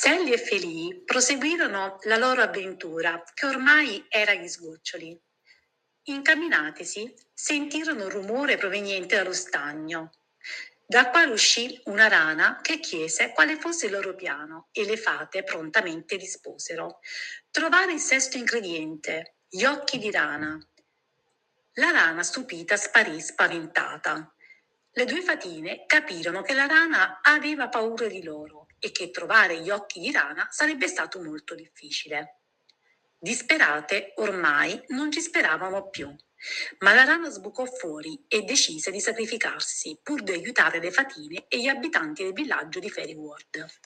Sally e Felie proseguirono la loro avventura, che ormai era agli sgoccioli. Incamminatisi, sentirono un rumore proveniente dallo stagno, dal quale uscì una rana che chiese quale fosse il loro piano e le fate prontamente risposero: trovare il sesto ingrediente, gli occhi di rana. La rana stupita sparì spaventata. Le due fatine capirono che la rana aveva paura di loro e che trovare gli occhi di rana sarebbe stato molto difficile. Disperate, ormai non ci speravano più, ma la rana sbucò fuori e decise di sacrificarsi pur di aiutare le fatine e gli abitanti del villaggio di Fairyworld.